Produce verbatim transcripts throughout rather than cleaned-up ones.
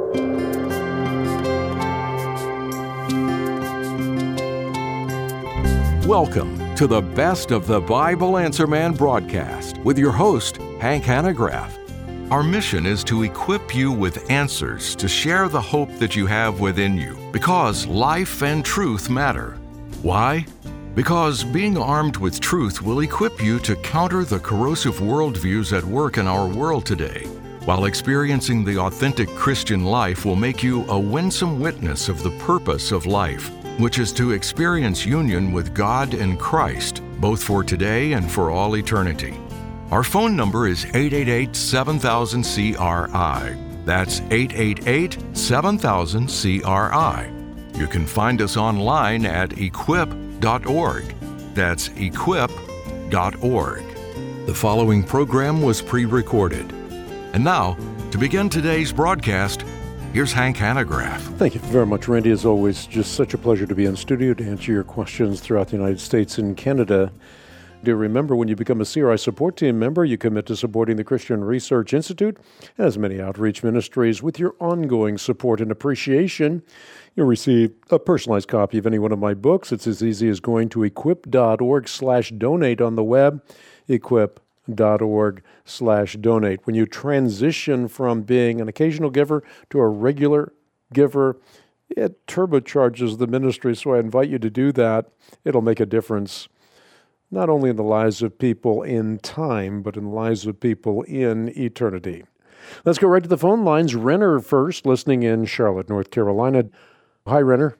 Welcome to the Best of the Bible Answer Man broadcast with your host, Hank Hanegraaff. Our mission is to equip you with answers to share the hope that you have within you, because life and truth matter. Why? Because being armed with truth will equip you to counter the corrosive worldviews at work in our world today, while experiencing the authentic Christian life will make you a winsome witness of the purpose of life, which is to experience union with God and Christ, both for today and for all eternity. Our phone number is eight eight eight, seven thousand, C R I. That's eight eight eight, seven thousand, C R I. You can find us online at equip dot org. That's equip dot org. The following program was pre-recorded. And now, to begin today's broadcast, here's Hank Hanegraaff. Thank you very much, Randy. As always, just such a pleasure to be in studio to answer your questions throughout the United States and Canada. Do remember, when you become a C R I support team member, you commit to supporting the Christian Research Institute and as many outreach ministries. With your ongoing support and appreciation, you'll receive a personalized copy of any one of my books. It's as easy as going to equip dot org slash donate on the web, equip dot org slash donate. When you transition from being an occasional giver to a regular giver, it turbocharges the ministry, so I invite you to do that. It'll make a difference, not only in the lives of people in time, but in the lives of people in eternity. Let's go right to the phone lines. Renner first, listening in Charlotte, North Carolina. Hi, Renner.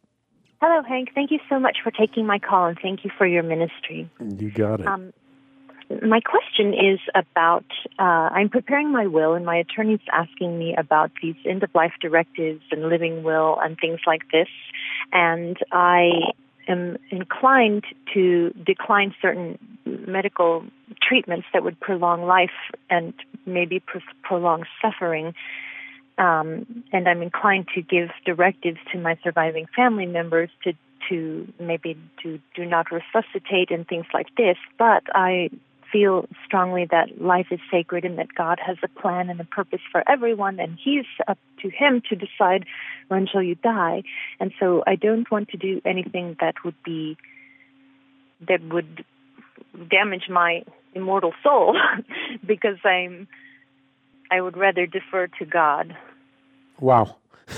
Hello, Hank. Thank you so much for taking my call, and thank you for your ministry. You got it. Um, my question is about, uh, I'm preparing my will, and my attorney's asking me about these end-of-life directives and living will and things like this, and I am inclined to decline certain medical treatments that would prolong life and maybe pr- prolong suffering. Um, and I'm inclined to give directives to my surviving family members to, to maybe to do not resuscitate and things like this. But I feel strongly that life is sacred and that God has a plan and a purpose for everyone, and He's up to Him to decide when shall you die. And so I don't want to do anything that would be that would damage my immortal soul because I'm I would rather defer to God. Wow.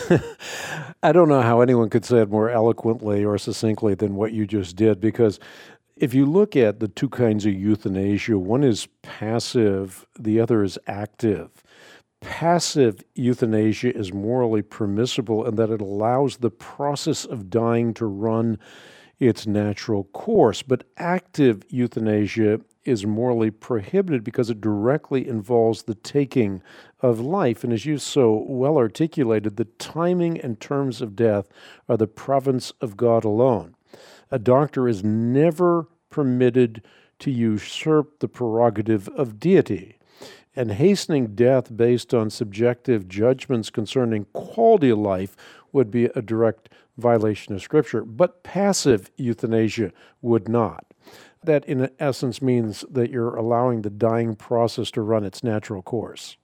I don't know how anyone could say it more eloquently or succinctly than what you just did, because if you look at the two kinds of euthanasia, one is passive, the other is active. Passive euthanasia is morally permissible in that it allows the process of dying to run its natural course. But active euthanasia is morally prohibited because it directly involves the taking of life. And as you so well articulated, the timing and terms of death are the province of God alone. A doctor is never permitted to usurp the prerogative of deity. And hastening death based on subjective judgments concerning quality of life would be a direct violation of Scripture. But passive euthanasia would not. That, in essence, means that you're allowing the dying process to run its natural course.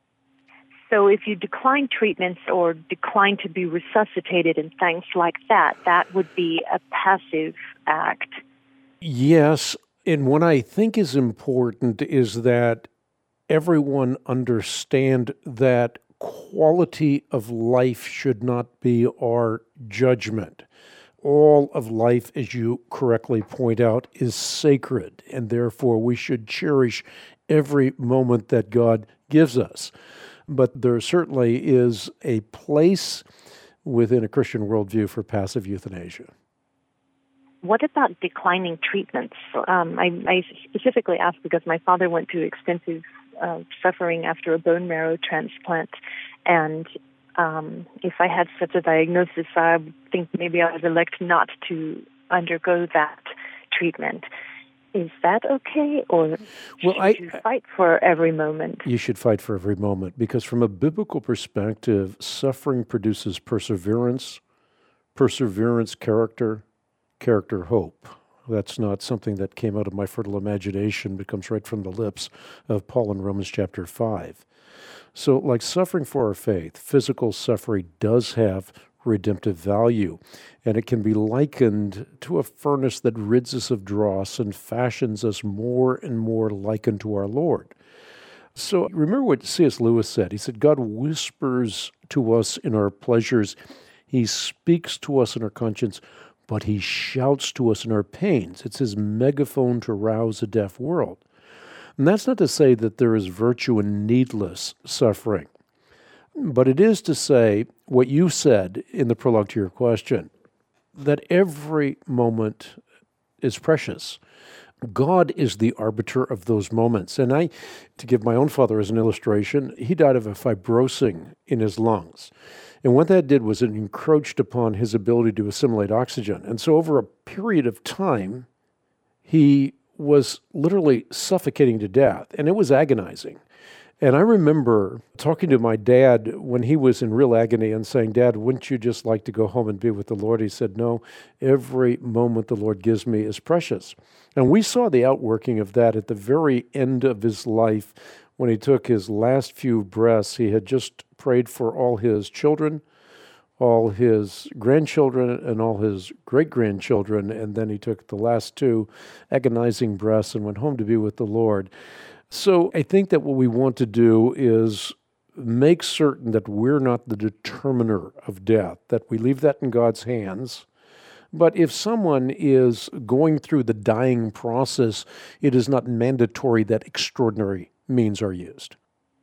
So if you decline treatments or decline to be resuscitated and things like that, that would be a passive act. Yes, and what I think is important is that everyone understand that quality of life should not be our judgment. All of life, as you correctly point out, is sacred, and therefore we should cherish every moment that God gives us. But there certainly is a place within a Christian worldview for passive euthanasia. What about declining treatments? Um, I, I specifically asked because my father went through extensive uh, suffering after a bone marrow transplant, and um, if I had such a diagnosis, I think maybe I would elect not to undergo that treatment. Is that okay, or well, should I, you fight for every moment? You should fight for every moment, because from a biblical perspective, suffering produces perseverance, perseverance, character, character, hope. That's not something that came out of my fertile imagination, but comes right from the lips of Paul in Romans chapter five. So, like suffering for our faith, physical suffering does have redemptive value, and it can be likened to a furnace that rids us of dross and fashions us more and more like unto our Lord. So remember what C S Lewis said. He said, God whispers to us in our pleasures. He speaks to us in our conscience, but he shouts to us in our pains. It's his megaphone to rouse a deaf world. And that's not to say that there is virtue in needless suffering, but it is to say what you said in the prologue to your question, that every moment is precious. God is the arbiter of those moments. And I, to give my own father as an illustration, he died of a fibrosing in his lungs. And what that did was it encroached upon his ability to assimilate oxygen. And so over a period of time, he was literally suffocating to death, and it was agonizing. And I remember talking to my dad when he was in real agony and saying, Dad, wouldn't you just like to go home and be with the Lord? He said, no, every moment the Lord gives me is precious. And we saw the outworking of that at the very end of his life when he took his last few breaths. He had just prayed for all his children, all his grandchildren, and all his great-grandchildren, and then he took the last two agonizing breaths and went home to be with the Lord. So I think that what we want to do is make certain that we're not the determiner of death, that we leave that in God's hands. But if someone is going through the dying process, it is not mandatory that extraordinary means are used.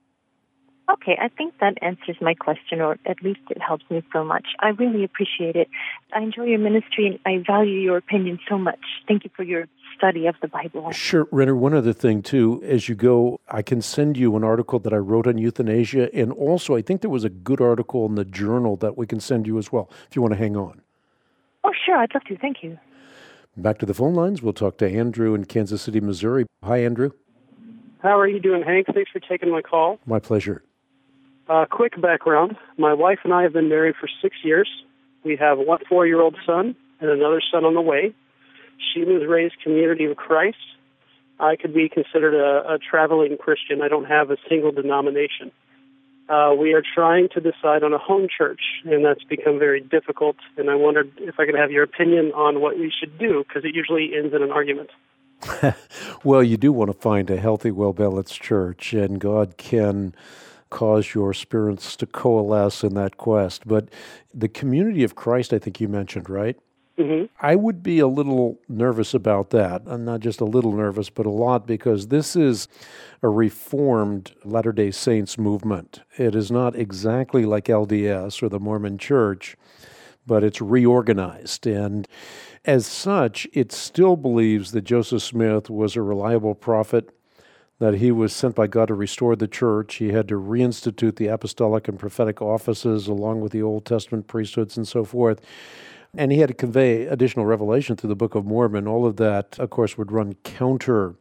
Okay, I think that answers my question, or at least it helps me so much. I really appreciate it. I enjoy your ministry, and I value your opinion so much. Thank you for your study of the Bible. Sure, Renner. One other thing, too, as you go, I can send you an article that I wrote on euthanasia, and also I think there was a good article in the journal that we can send you as well, if you want to hang on. Oh, sure, I'd love to. Thank you. Back to the phone lines. We'll talk to Andrew in Kansas City, Missouri. Hi, Andrew. How are you doing, Hank? Thanks for taking my call. My pleasure. Uh, quick background. My wife and I have been married for six years. We have one four-year-old son and another son on the way. She was raised Community of Christ. I could be considered a, a traveling Christian. I don't have a single denomination. Uh, we are trying to decide on a home church, and that's become very difficult, and I wondered if I could have your opinion on what we should do, because it usually ends in an argument. Well, you do want to find a healthy, well-balanced church, and God can cause your spirits to coalesce in that quest. But the Community of Christ, I think you mentioned, right? Mm-hmm. I would be a little nervous about that. I'm not just a little nervous, but a lot, because this is a Reformed Latter-day Saints movement. It is not exactly like L D S or the Mormon Church, but it's reorganized. And as such, it still believes that Joseph Smith was a reliable prophet, that he was sent by God to restore the church. He had to reinstitute the apostolic and prophetic offices along with the Old Testament priesthoods and so forth. And he had to convey additional revelation through the Book of Mormon. All of that, of course, would run counter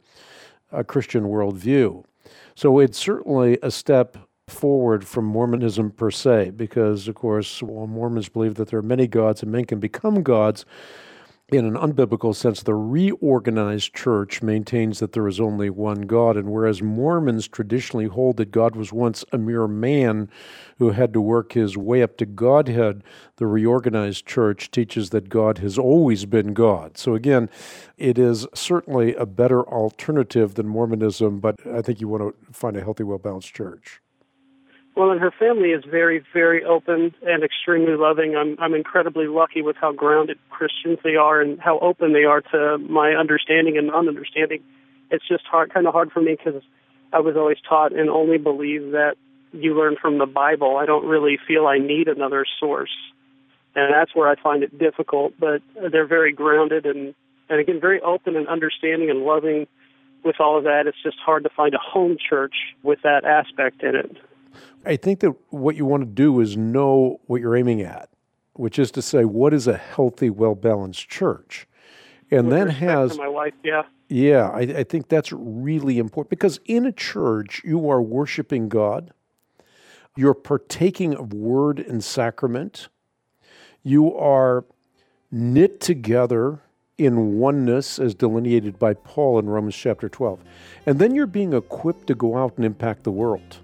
a Christian worldview. So it's certainly a step forward from Mormonism per se, because, of course, well, Mormons believe that there are many gods and men can become gods. In an unbiblical sense, the reorganized church maintains that there is only one God, and whereas Mormons traditionally hold that God was once a mere man who had to work his way up to Godhead, the reorganized church teaches that God has always been God. So again, it is certainly a better alternative than Mormonism, but I think you want to find a healthy, well-balanced church. Well, and her family is very, very open and extremely loving. I'm I'm incredibly lucky with how grounded Christians they are and how open they are to my understanding and non-understanding. It's just hard, kind of hard for me, because I was always taught and only believe that you learn from the Bible. I don't really feel I need another source, and that's where I find it difficult. But they're very grounded and, and again, very open and understanding and loving with all of that. It's just hard to find a home church with that aspect in it. I think that what you want to do is know what you're aiming at, which is to say, what is a healthy, well-balanced church? And With that respect has... to my wife, yeah. Yeah, I, I think that's really important, because in a church, you are worshiping God, you're partaking of word and sacrament, you are knit together in oneness as delineated by Paul in Romans chapter twelve, and then you're being equipped to go out and impact the world.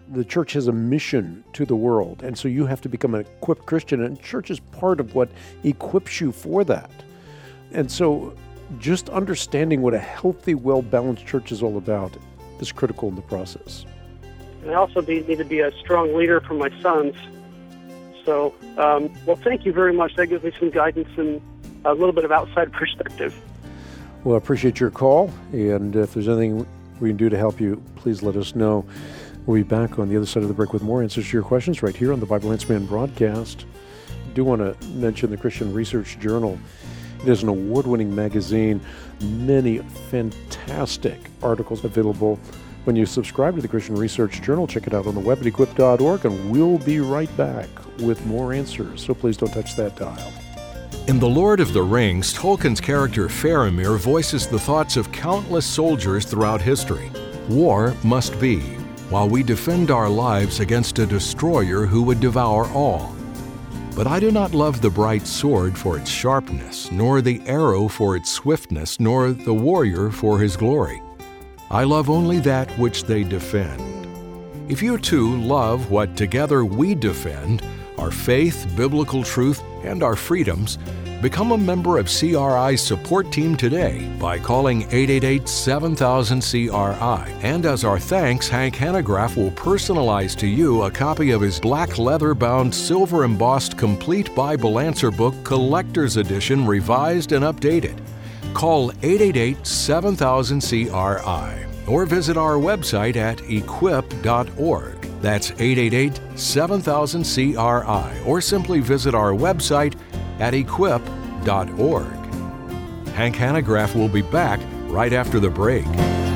the church has a mission to the world, and so you have to become an equipped Christian, and church is part of what equips you for that. And so just understanding what a healthy, well-balanced church is all about is critical in the process. And I also be, need to be a strong leader for my sons. So, um, well, thank you very much. That gives me some guidance and a little bit of outside perspective. Well, I appreciate your call, and if there's anything we can do to help you, please let us know. We'll be back on the other side of the break with more answers to your questions right here on the Bible Answer Man broadcast. I do want to mention the Christian Research Journal. It is an award-winning magazine, many fantastic articles available. When you subscribe to the Christian Research Journal, check it out on the web at equip dot org, and we'll be right back with more answers, so please don't touch that dial. In The Lord of the Rings, Tolkien's character Faramir voices the thoughts of countless soldiers throughout history. War must be, while we defend our lives against a destroyer who would devour all. But I do not love the bright sword for its sharpness, nor the arrow for its swiftness, nor the warrior for his glory. I love only that which they defend. If you too love what together we defend, our faith, biblical truth, and our freedoms, become a member of C R I's support team today by calling eight eight eight, seven thousand, C R I. And as our thanks, Hank Hanegraaff will personalize to you a copy of his black leather-bound, silver-embossed Complete Bible Answer Book Collector's Edition, revised and updated. Call eight eight eight, seven thousand, C R I or visit our website at equip dot org. That's eight eight eight, seven thousand, C R I, or simply visit our website at equip dot org. Hank Hanegraaff will be back right after the break.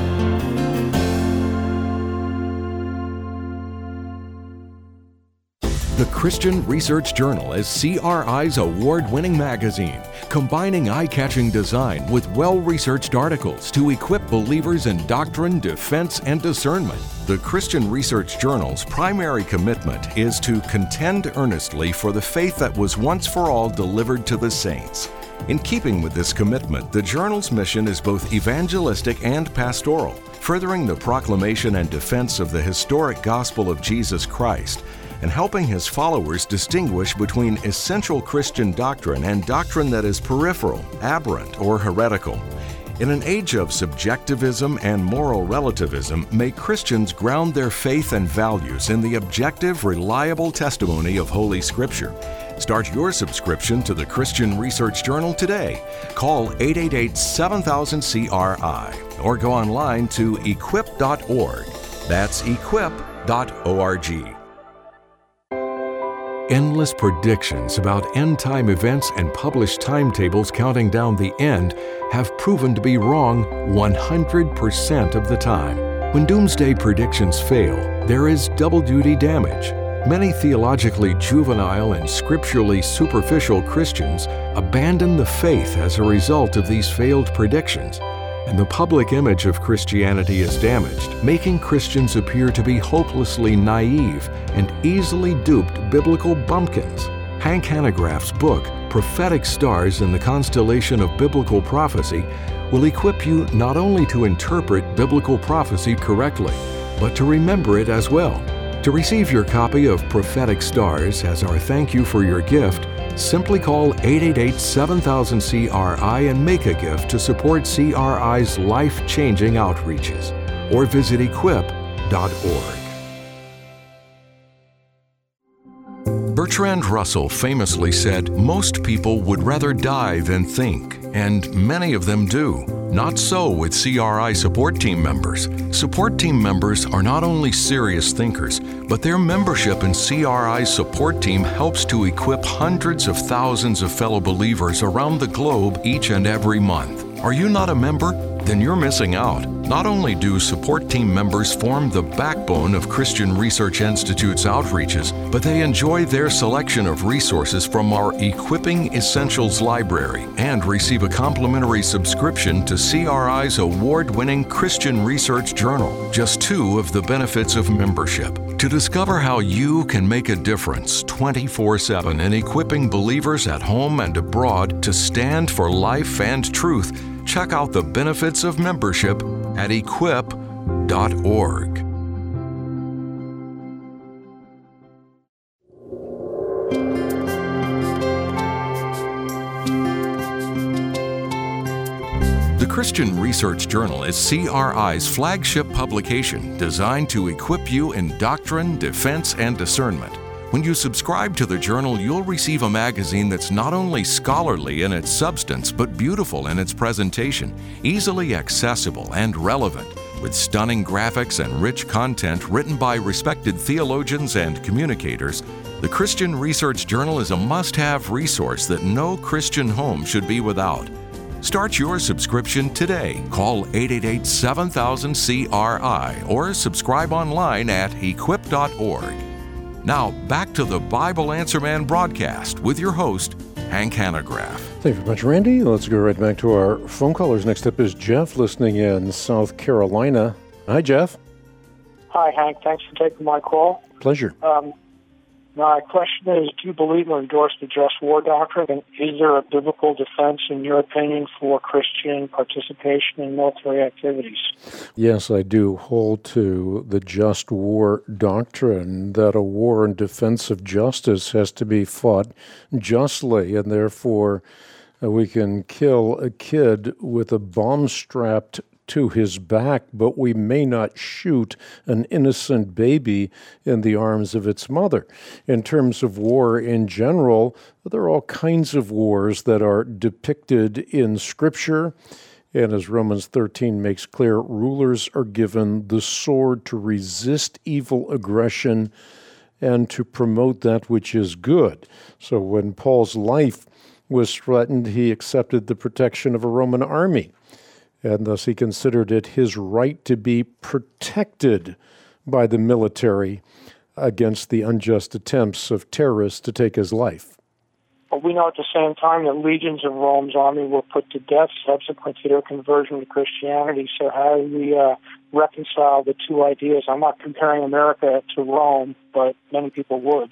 The Christian Research Journal is C R I's award-winning magazine, combining eye-catching design with well-researched articles to equip believers in doctrine, defense, and discernment. The Christian Research Journal's primary commitment is to contend earnestly for the faith that was once for all delivered to the saints. In keeping with this commitment, the journal's mission is both evangelistic and pastoral, furthering the proclamation and defense of the historic gospel of Jesus Christ, and helping his followers distinguish between essential Christian doctrine and doctrine that is peripheral, aberrant, or heretical. In an age of subjectivism and moral relativism, may Christians ground their faith and values in the objective, reliable testimony of Holy Scripture. Start your subscription to the Christian Research Journal today. Call eight eight eight, seven thousand, C R I or go online to equip dot org. That's equip dot org. Endless predictions about end-time events and published timetables counting down the end have proven to be wrong one hundred percent of the time. When doomsday predictions fail, there is double-duty damage. Many theologically juvenile and scripturally superficial Christians abandon the faith as a result of these failed predictions, and the public image of Christianity is damaged, making Christians appear to be hopelessly naive and easily duped biblical bumpkins. Hank Hanegraaff's book, Prophetic Stars in the Constellation of Biblical Prophecy, will equip you not only to interpret biblical prophecy correctly, but to remember it as well. To receive your copy of Prophetic Stars as our thank you for your gift, simply call eight eight eight, seven thousand, C R I and make a gift to support C R I's life-changing outreaches, or visit equip dot org. Bertrand Russell famously said, "Most people would rather die than think," and many of them do. Not so with C R I support team members. Support team members are not only serious thinkers, but their membership in C R I's support team helps to equip hundreds of thousands of fellow believers around the globe each and every month. Are you not a member? Then you're missing out. Not only do support team members form the backbone of Christian Research Institute's outreaches, but they enjoy their selection of resources from our Equipping Essentials library and receive a complimentary subscription to C R I's award-winning Christian Research Journal, just two of the benefits of membership. To discover how you can make a difference twenty-four seven in equipping believers at home and abroad to stand for life and truth, check out the benefits of membership at equip dot org. The Christian Research Journal is C R I's flagship publication designed to equip you in doctrine, defense, and discernment. When you subscribe to the journal, you'll receive a magazine that's not only scholarly in its substance, but beautiful in its presentation, easily accessible and relevant, with stunning graphics and rich content written by respected theologians and communicators. The Christian Research Journal is a must-have resource that no Christian home should be without. Start your subscription today. Call eight eight eight, seven thousand, C R I or subscribe online at equip dot org. Now, back to the Bible Answer Man broadcast with your host, Hank Hanegraaff. Thank you very much, Randy. Let's go right back to our phone callers. Next up is Jeff, listening in South Carolina. Hi, Jeff. Hi, Hank. Thanks for taking my call. Pleasure. Um, my question is, do you believe or endorse the just war doctrine? And is there a biblical defense, in your opinion, for Christian participation in military activities? Yes, I do hold to the just war doctrine, that a war in defense of justice has to be fought justly, and therefore uh, we can kill a kid with a bomb strapped to his back, but we may not shoot an innocent baby in the arms of its mother. In terms of war in general, there are all kinds of wars that are depicted in Scripture. And as Romans thirteen makes clear, rulers are given the sword to resist evil aggression and to promote that which is good. So when Paul's life was threatened, he accepted the protection of a Roman army. And thus he considered it his right to be protected by the military against the unjust attempts of terrorists to take his life. But we know at the same time that legions of Rome's army were put to death subsequent to their conversion to Christianity. So how do we uh, reconcile the two ideas? I'm not comparing America to Rome, but many people would.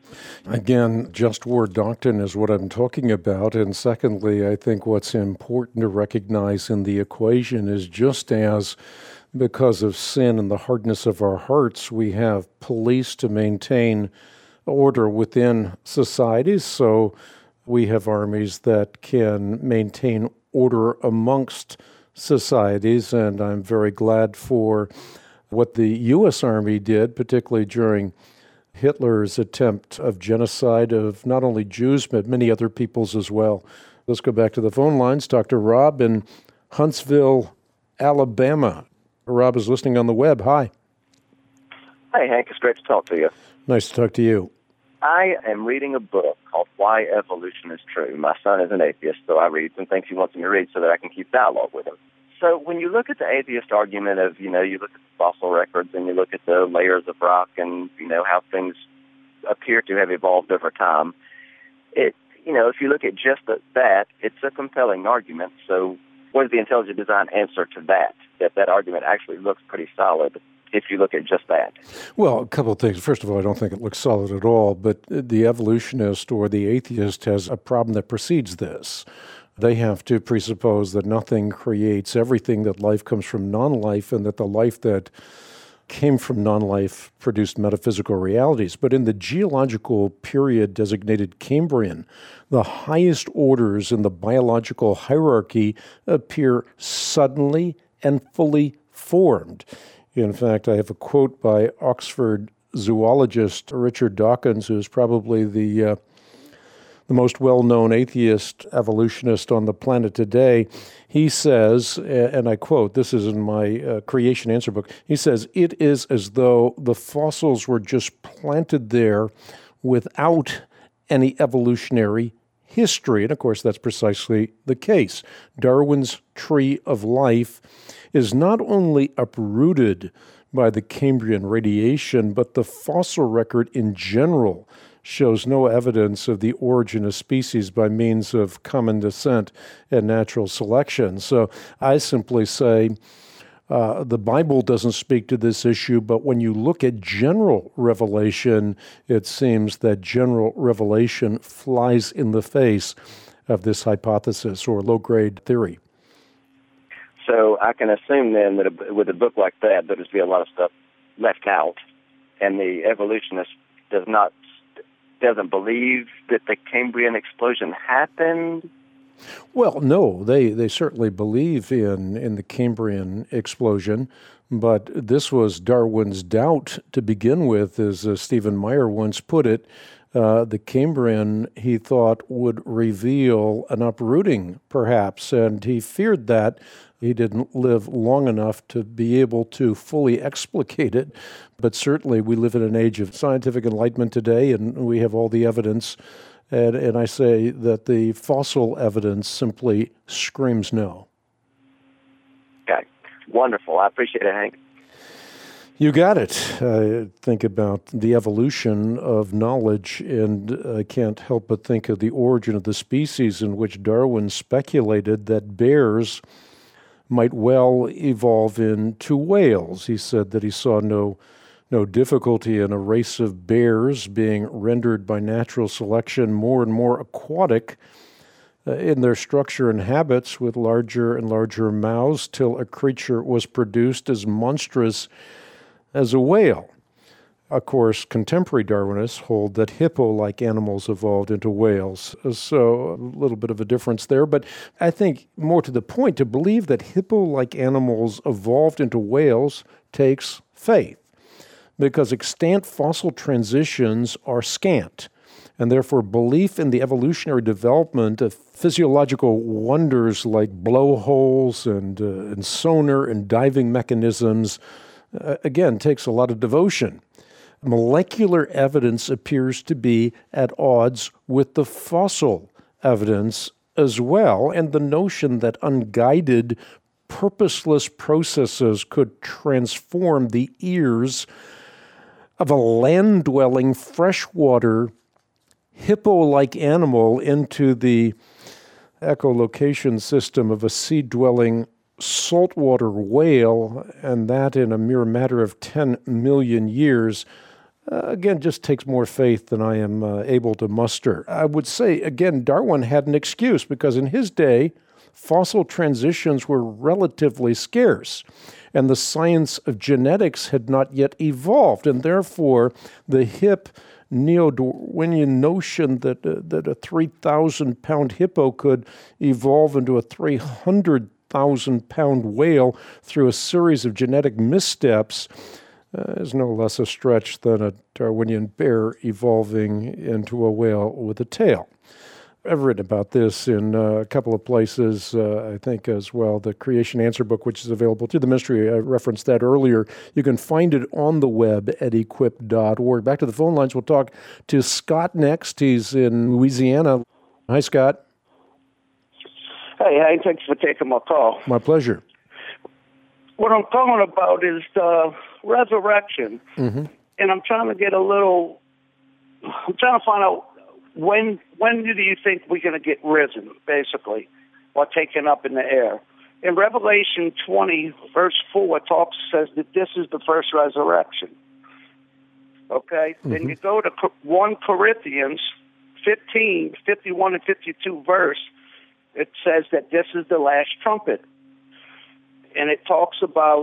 Again, just war doctrine is what I'm talking about. And secondly, I think what's important to recognize in the equation is just as because of sin and the hardness of our hearts, we have police to maintain order within societies. So we have armies that can maintain order amongst societies. And I'm very glad for what the U S Army did, particularly during Hitler's attempt of genocide of not only Jews, but many other peoples as well. Let's go back to the phone lines. Doctor Rob in Huntsville, Alabama. Rob is listening on the web. Hi. Hi, Hank. It's great to talk to you. Nice to talk to you. I am reading a book called Why Evolution is True. My son is an atheist, so I read some things he wants me to read so that I can keep dialogue with him. So when you look at the atheist argument of, you know, you look at the fossil records and you look at the layers of rock and, you know, how things appear to have evolved over time, it, you know, if you look at just that, it's a compelling argument. So what is the intelligent design answer to that? That that argument actually looks pretty solid if you look at just that. Well, a couple of things. First of all, I don't think it looks solid at all, but the evolutionist or the atheist has a problem that precedes this. They have to presuppose that nothing creates everything, that life comes from non-life, and that the life that came from non-life produced metaphysical realities. But in the geological period designated Cambrian, the highest orders in the biological hierarchy appear suddenly and fully formed. In fact, I have a quote by Oxford zoologist Richard Dawkins, who is probably the uh, the most well-known atheist evolutionist on the planet today. He says, and I quote, this is in my uh, Creation Answer book, he says, "It is as though the fossils were just planted there without any evolutionary history." And of course, that's precisely the case. Darwin's tree of life is not only uprooted by the Cambrian radiation, but the fossil record in general shows no evidence of the origin of species by means of common descent and natural selection. So I simply say uh, the Bible doesn't speak to this issue, but when you look at general revelation, it seems that general revelation flies in the face of this hypothesis or low-grade theory. So I can assume then that a, with a book like that, there's be a lot of stuff left out, and the evolutionist does not doesn't believe that the Cambrian explosion happened? Well, no, they, they certainly believe in, in the Cambrian explosion, but this was Darwin's doubt to begin with, as uh, Stephen Meyer once put it. Uh, the Cambrian, he thought, would reveal an uprooting, perhaps, and he feared that. He didn't live long enough to be able to fully explicate it, but certainly we live in an age of scientific enlightenment today, and we have all the evidence, and, and I say that the fossil evidence simply screams no. Okay, wonderful. I appreciate it, Hank. You got it. I think about the evolution of knowledge, and I can't help but think of the origin of the species, in which Darwin speculated that bears might well evolve into whales. He said that he saw no no difficulty in a race of bears being rendered by natural selection more and more aquatic uh, in their structure and habits, with larger and larger mouths, till a creature was produced as monstrous as a whale. Of course, contemporary Darwinists hold that hippo-like animals evolved into whales, so a little bit of a difference there. But I think more to the point, to believe that hippo-like animals evolved into whales takes faith, because extant fossil transitions are scant, and therefore belief in the evolutionary development of physiological wonders like blowholes and, uh, and sonar and diving mechanisms, uh, again, takes a lot of devotion. Molecular evidence appears to be at odds with the fossil evidence as well, and the notion that unguided, purposeless processes could transform the ears of a land-dwelling, freshwater, hippo-like animal into the echolocation system of a sea-dwelling saltwater whale, and that in a mere matter of ten million years, Uh, again, just takes more faith than I am uh, able to muster. I would say, again, Darwin had an excuse, because in his day, fossil transitions were relatively scarce, and the science of genetics had not yet evolved, and therefore the hip neo-Darwinian notion that, uh, that a three thousand pound hippo could evolve into a three hundred thousand pound whale through a series of genetic missteps Uh, is no less a stretch than a Darwinian bear evolving into a whale with a tail. I've written about this in uh, a couple of places, uh, I think as well. The Creation Answer book, which is available through the ministry, I referenced that earlier. You can find it on the web at equip dot org. Back to the phone lines. We'll talk to Scott next. He's in Louisiana. Hi, Scott. Hey, hey, thanks for taking my call. My pleasure. What I'm calling about is the resurrection, mm-hmm. and I'm trying to get a little. I'm trying to find out when when do you think we're going to get risen, basically, or taken up in the air? In Revelation twenty, verse four, it talks says that this is the first resurrection. Okay, mm-hmm. Then you go to First Corinthians fifteen, fifty-one and fifty-two verse. It says that this is the last trumpet. And it talks about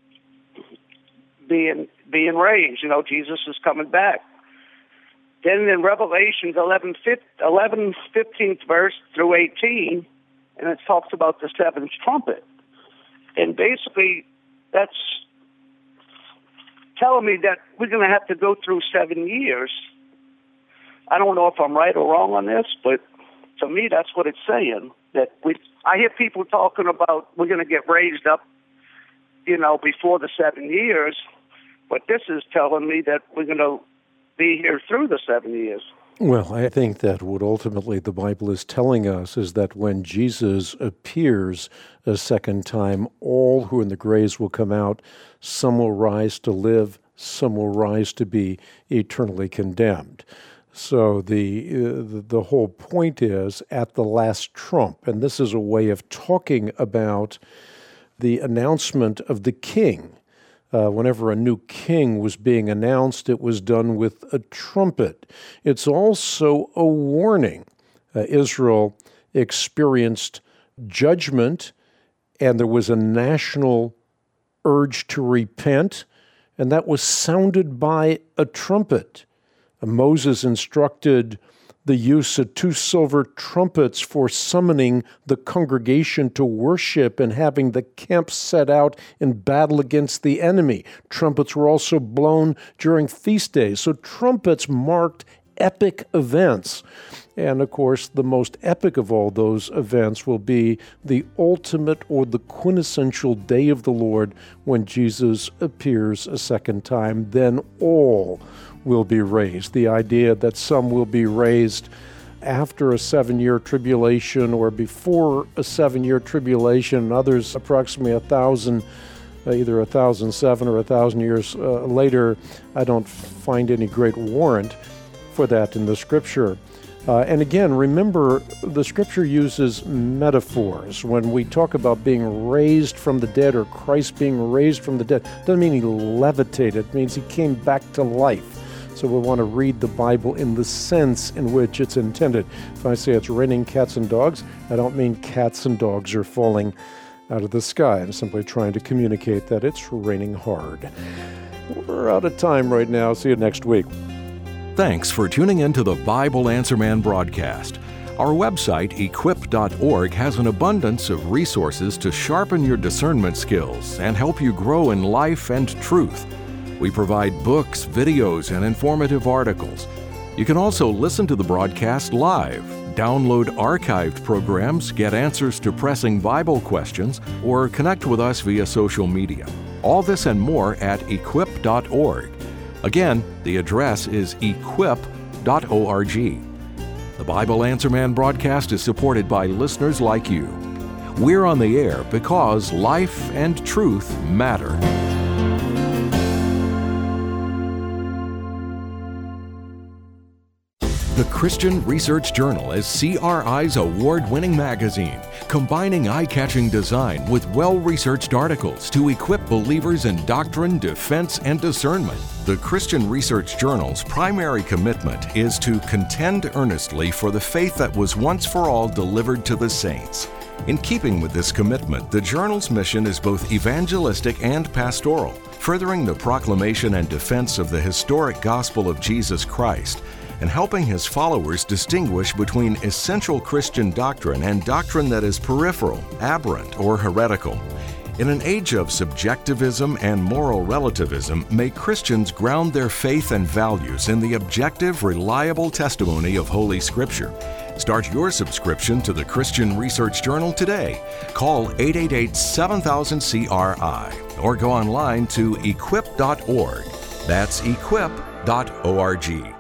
being being raised. You know, Jesus is coming back. Then in Revelation eleven, fifteenth verse through eighteen, and it talks about the seventh trumpet. And basically, that's telling me that we're going to have to go through seven years. I don't know if I'm right or wrong on this, but to me, that's what it's saying. That we, I hear people talking about we're going to get raised up, you know, before the seven years, but this is telling me that we're going to be here through the seven years. Well, I think that what ultimately the Bible is telling us is that when Jesus appears a second time, all who are in the graves will come out. Some will rise to live, some will rise to be eternally condemned. So the, uh, the whole point is at the last trump, and this is a way of talking about the announcement of the king. Uh, whenever a new king was being announced, it was done with a trumpet. It's also a warning. Uh, Israel experienced judgment, and there was a national urge to repent, and that was sounded by a trumpet. Moses instructed the use of two silver trumpets for summoning the congregation to worship and having the camp set out in battle against the enemy. Trumpets were also blown during feast days. So trumpets marked epic events. And of course, the most epic of all those events will be the ultimate or the quintessential day of the Lord when Jesus appears a second time. Then all will be raised. The idea that some will be raised after a seven-year tribulation or before a seven-year tribulation, and others approximately a thousand, uh, either a thousand seven or a thousand years uh, later, I don't find any great warrant for that in the Scripture. Uh, and again, remember, the Scripture uses metaphors. When we talk about being raised from the dead or Christ being raised from the dead, it doesn't mean he levitated. It means he came back to life. So we want to read the Bible in the sense in which it's intended. If I say it's raining cats and dogs, I don't mean cats and dogs are falling out of the sky. I'm simply trying to communicate that it's raining hard. We're out of time right now. See you next week. Thanks for tuning in to the Bible Answer Man broadcast. Our website, equip dot org, has an abundance of resources to sharpen your discernment skills and help you grow in life and truth. We provide books, videos, and informative articles. You can also listen to the broadcast live, download archived programs, get answers to pressing Bible questions, or connect with us via social media. All this and more at equip dot org. Again, the address is equip dot org. The Bible Answer Man broadcast is supported by listeners like you. We're on the air because life and truth matter. The Christian Research Journal is C R I's award-winning magazine, combining eye-catching design with well-researched articles to equip believers in doctrine, defense, and discernment. The Christian Research Journal's primary commitment is to contend earnestly for the faith that was once for all delivered to the saints. In keeping with this commitment, the journal's mission is both evangelistic and pastoral, furthering the proclamation and defense of the historic gospel of Jesus Christ, and helping his followers distinguish between essential Christian doctrine and doctrine that is peripheral, aberrant, or heretical. In an age of subjectivism and moral relativism, may Christians ground their faith and values in the objective, reliable testimony of Holy Scripture. Start your subscription to the Christian Research Journal today. Call eight eight eight, seven thousand, C R I or go online to equip dot org. That's equip dot org.